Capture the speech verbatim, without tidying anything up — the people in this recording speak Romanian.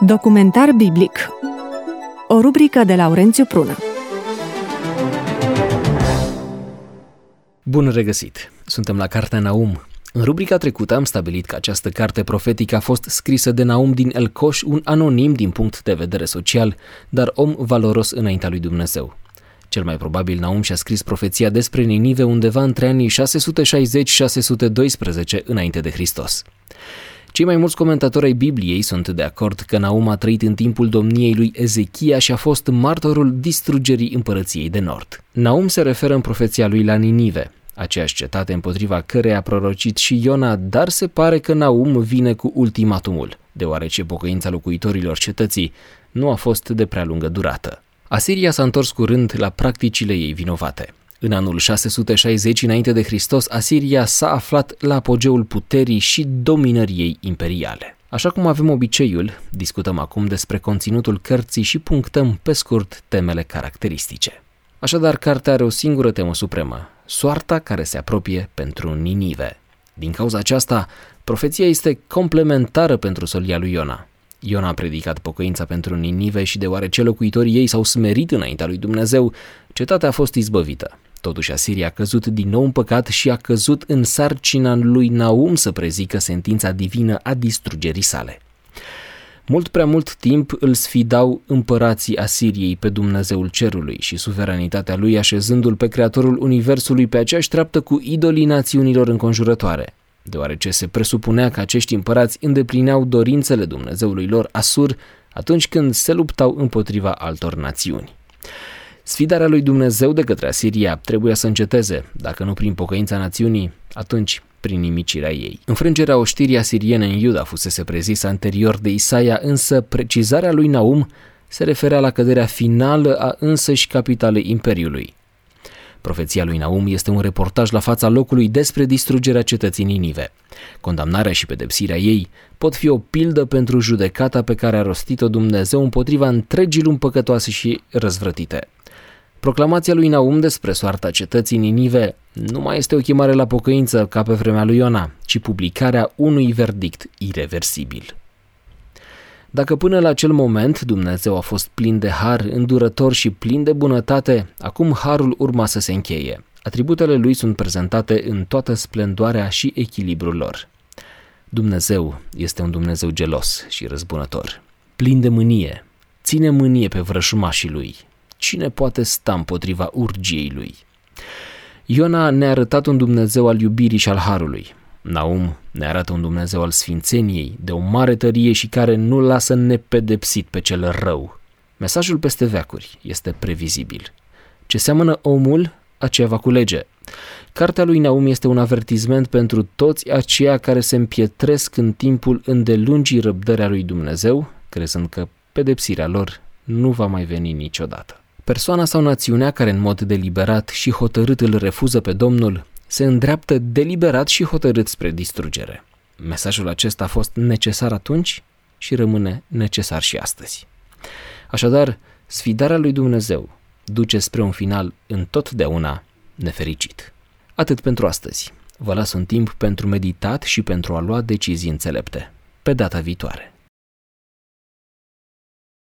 Documentar biblic. O rubrică de Laurențiu Prună. Bun regăsit! Suntem la Cartea Naum. În rubrica trecută am stabilit că această carte profetică a fost scrisă de Naum din Elcoș, un anonim din punct de vedere social, dar om valoros înaintea lui Dumnezeu. Cel mai probabil Naum și-a scris profeția despre Ninive undeva între anii șase sute șaizeci - șase sute doisprezece înainte de Hristos. Cei mai mulți comentatori ai Bibliei sunt de acord că Naum a trăit în timpul domniei lui Ezechia și a fost martorul distrugerii împărăției de nord. Naum se referă în profeția lui la Ninive, aceeași cetate împotriva căreia a prorocit și Iona, dar se pare că Naum vine cu ultimatumul, deoarece pocăința locuitorilor cetății nu a fost de prea lungă durată. Asiria s-a întors curând la practicile ei vinovate. În anul șase sute șaizeci înainte de Hristos, Asiria s-a aflat la apogeul puterii și dominării ei imperiale. Așa cum avem obiceiul, discutăm acum despre conținutul cărții și punctăm pe scurt temele caracteristice. Așadar, cartea are o singură temă supremă: soarta care se apropie pentru Ninive. Din cauza aceasta, profeția este complementară pentru solia lui Iona. Iona a predicat pocăința pentru Ninive și deoarece locuitorii ei s-au smerit înaintea lui Dumnezeu, cetatea a fost izbăvită. Totuși Asiria a căzut din nou în păcat și a căzut în sarcina lui Naum să prezică sentința divină a distrugerii sale. Mult prea mult timp îl sfidau împărații Asiriei pe Dumnezeul cerului și suveranitatea lui, așezându-l pe Creatorul universului pe aceeași treaptă cu idolii națiunilor înconjurătoare, deoarece se presupunea că acești împărați îndeplineau dorințele Dumnezeului lor Asur atunci când se luptau împotriva altor națiuni. Sfidarea lui Dumnezeu de către Asiria trebuia să înceteze, dacă nu prin pocăința națiunii, atunci prin nimicirea ei. Înfrângerea oștirii asiriene în Iuda fusese prezisă anterior de Isaia, însă precizarea lui Naum se referea la căderea finală a însăși capitalei imperiului. Profeția lui Naum este un reportaj la fața locului despre distrugerea cetății Ninive. Condamnarea și pedepsirea ei pot fi o pildă pentru judecata pe care a rostit-o Dumnezeu împotriva întregii lumi păcătoase și răzvrătite. Proclamația lui Naum despre soarta cetății Ninive nu mai este o chemare la pocăință ca pe vremea lui Iona, ci publicarea unui verdict ireversibil. Dacă până la acel moment Dumnezeu a fost plin de har, îndurător și plin de bunătate, acum harul urma să se încheie. Atributele lui sunt prezentate în toată splendoarea și echilibrul lor. Dumnezeu este un Dumnezeu gelos și răzbunător, plin de mânie, ține mânie pe vrășmașii lui. Cine poate sta împotriva urgiei lui? Iona ne-a arătat un Dumnezeu al iubirii și al harului. Naum ne arată un Dumnezeu al sfințeniei, de o mare tărie și care nu lasă nepedepsit pe cel rău. Mesajul peste veacuri este previzibil. Ce seamănă omul, aceea va culege. Cartea lui Naum este un avertisment pentru toți aceia care se împietresc în timpul îndelungii răbdări a lui Dumnezeu, crezând că pedepsirea lor nu va mai veni niciodată. Persoana sau națiunea care în mod deliberat și hotărât îl refuză pe Domnul se îndreaptă deliberat și hotărât spre distrugere. Mesajul acesta a fost necesar atunci și rămâne necesar și astăzi. Așadar, sfidarea lui Dumnezeu duce spre un final întotdeauna nefericit. Atât pentru astăzi. Vă las un timp pentru meditat și pentru a lua decizii înțelepte. Pe data viitoare.